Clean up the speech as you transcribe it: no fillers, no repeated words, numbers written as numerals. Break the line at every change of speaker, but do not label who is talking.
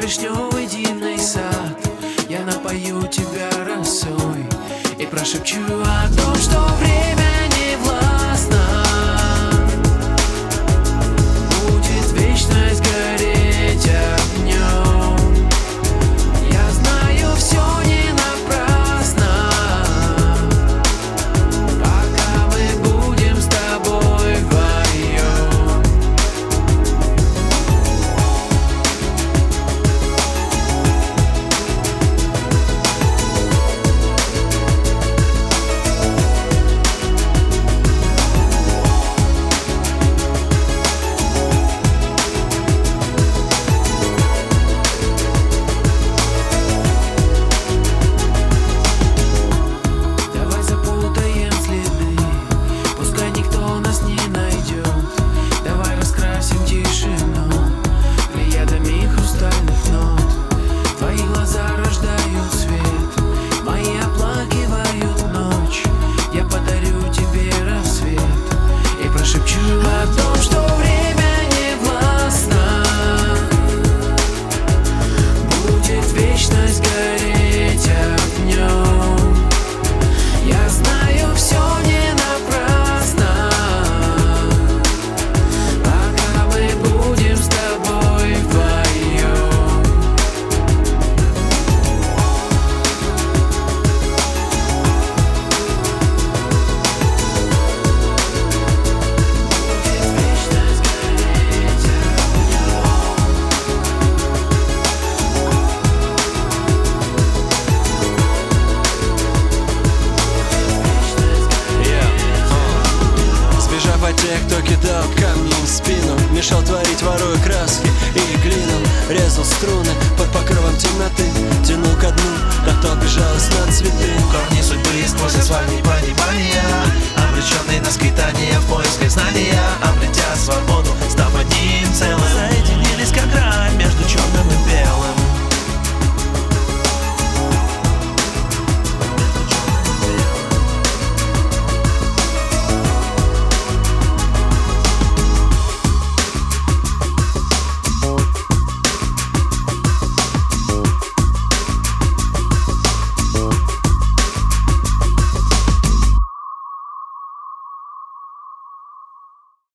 вишневый дивный сад. Я напою тебя росой и прошепчу о том, что время не властно. Будет вечность гореть огнем. Я знаю, все не напрасно, пока мы будем с тобой вдвоем.
Тех, кто кидал камни в спину, мешал творить, воруя краски и глином, резал струны под покровом темноты, тянул ко дну, так то обижалась на цветы.
Корни судьбы сквозь асфальт непонимания.